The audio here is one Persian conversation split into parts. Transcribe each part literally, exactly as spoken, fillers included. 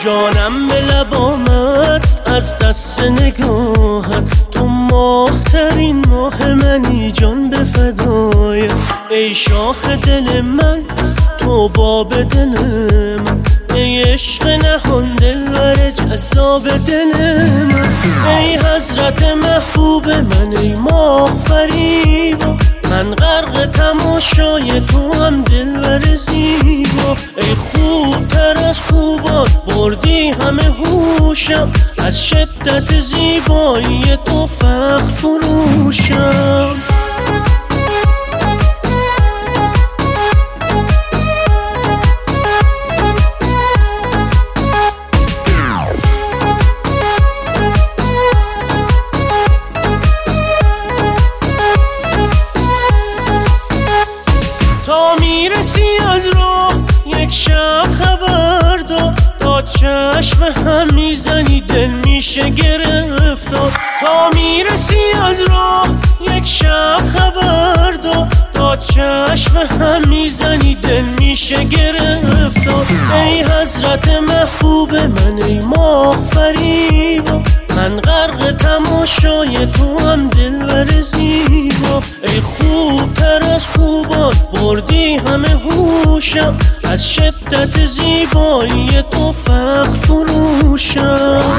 جانم به لب آمد از دست نگاهت، تو ماهترین ماه منی جان به فدایت. ای شاه دل من تو باب دل من، ای عشق نهان دلبر جذاب دل من. ای حضرت محبوب من، ای ماه فریبا، من غرق تماشای تو هم دلبر زیبا. ای خوبتر از خوبان بردی همه هوشم، از شدت زیبایی تو فخر فروشم. تا میرسی از راه یک شب خبر داد، تا چشم هم میزنی دل میشه گرفتار. تا میرسی از راه یک شب خبر داد، تا چشم هم میزنی دل میشه گرفتار. ای حضرت محبوب من، ای ماه فریبا، من غرق تماشای تو هم دلبر زیبا. ای خوبتر از خوبان بردی همه هوشم، از شدت زیبایی تو فخر فروشم.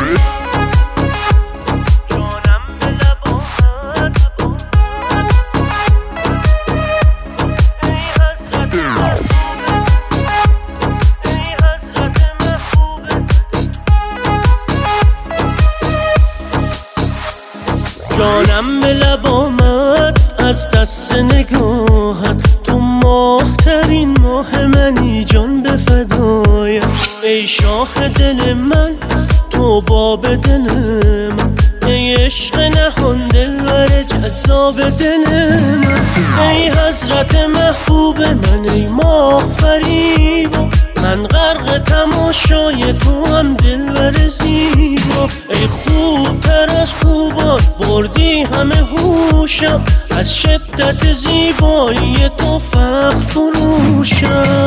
جانم به لب آمد از دست نگاهت، تو ماهترین ماه منی جان به فدایت. ای شاه دل من تو باب دل من، ای عشق نهان دلبر جذاب دل من. ای حضرت محبوب من، ای ماه فریبا، من غرق تماشای تو هم دلبر زیبا. ای خوبتر از خوبان بردی همه هوشم، از شدت زیبایی تو فخر فروشم.